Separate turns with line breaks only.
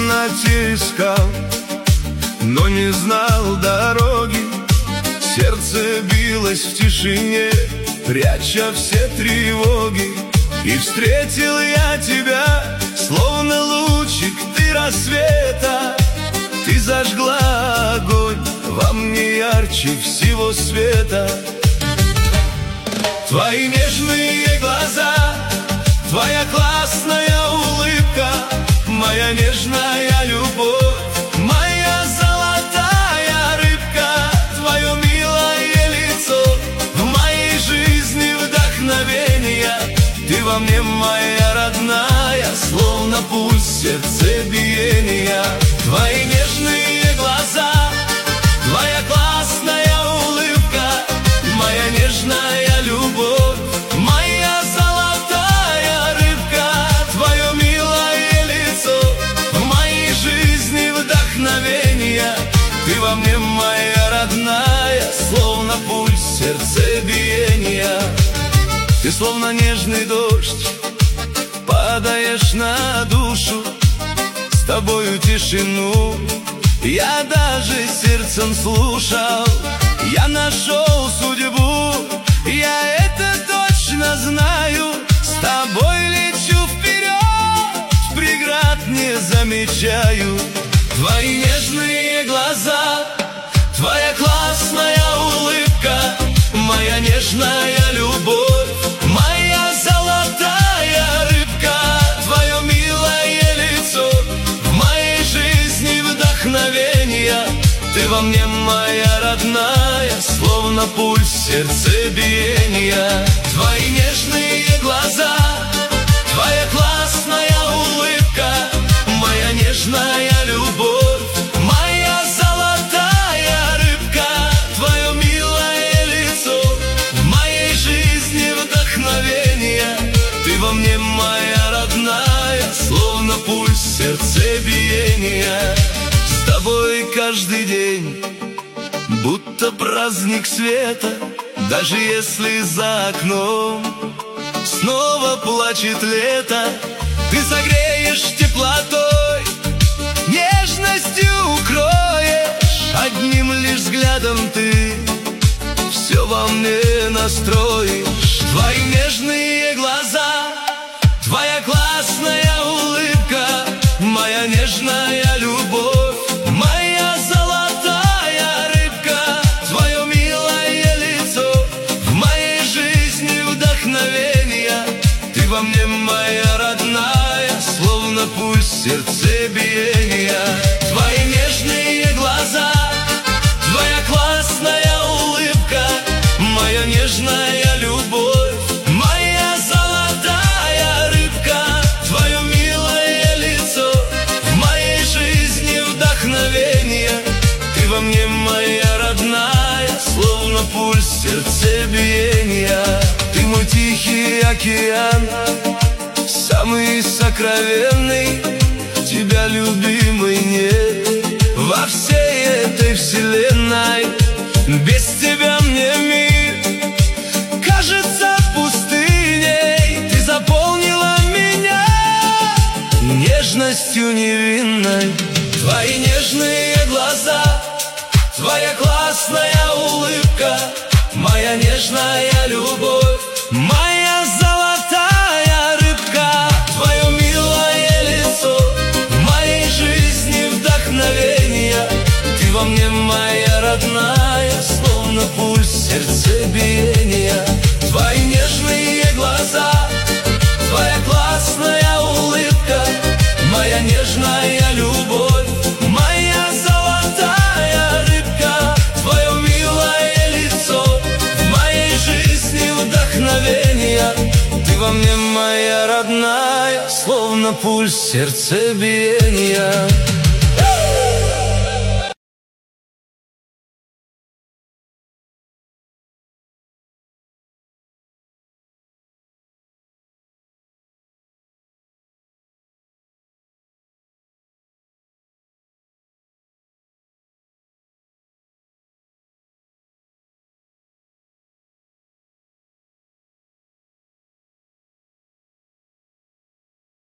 темноте искал, но не знал дороги. Сердце билось в тишине, пряча все тревоги. И встретил я тебя, словно лучик ты рассвета. Ты зажгла огонь во мне ярче всего света. Твои нежные глаза, твоя классная улыбка, моя нежная любовь, моя золотая рыбка. Твое милое лицо в моей жизни вдохновение. Ты во мне моя родная, словно пульс сердцебиения. Твои нежные глаза, твоя классная улыбка, моя нежная любовь, моя золотая рыбка. Твое милое лицо в моей жизни вдохновение. Ты во мне моя родная, словно пульс сердцебиения. Ты словно нежный дождь, падаешь на душу. С тобою тишину я даже сердцем слушал. Я нашел судьбу, я это точно знаю. С тобой лечу вперед, преград не замечаю. Твои нежные глаза, твоя классная улыбка, моя нежная любовь, моя золотая рыбка. Твое милое лицо в моей жизни вдохновение. Ты во мне моя родная, словно пульс сердцебиения. Твои нежные глаза, твоя классная улыбка, моя нежная любовь, моя золотая рыбка. Твое милое лицо в моей жизни вдохновение. Ты во мне моя родная, словно пульс сердцебиения. С тобой каждый день будто праздник света. Даже если за окном снова плачет лето, ты согреешь теплотой, нежностью укроешь. Одним лишь взглядом ты все во мне настроишь. Твои нежные глаза, твоя классная улыбка, моя нежная любовь, моя золотая рыбка. Твое милое лицо в моей жизни вдохновение. Ты во мне моя родная, словно пульс сердцебиения. Твои нежные глаза, твоя классная улыбка, моя нежная любовь, моя золотая рыбка. Твое милое лицо в моей жизни вдохновение. Ты во мне моя родная, словно пульс сердцебиения. Ты мой тихий океан, самый сокровенный. Тебя, любимый, нет во всей этой вселенной. Без тебя мне мир кажется пустыней. Ты заполнила меня нежностью невинной. Твои нежные глаза, твоя классная улыбка, моя нежная любовь, моя золотая рыбка. Твое милое лицо в моей жизни вдохновение. Ты во мне моя родная, словно пульс сердцебиения. Твои нежные глаза, твоя классная улыбка, моя нежная любовь, моя золотая рыбка. Твое милое лицо в моей жизни вдохновение. Ты во мне моя родная, словно пульс сердцебиения.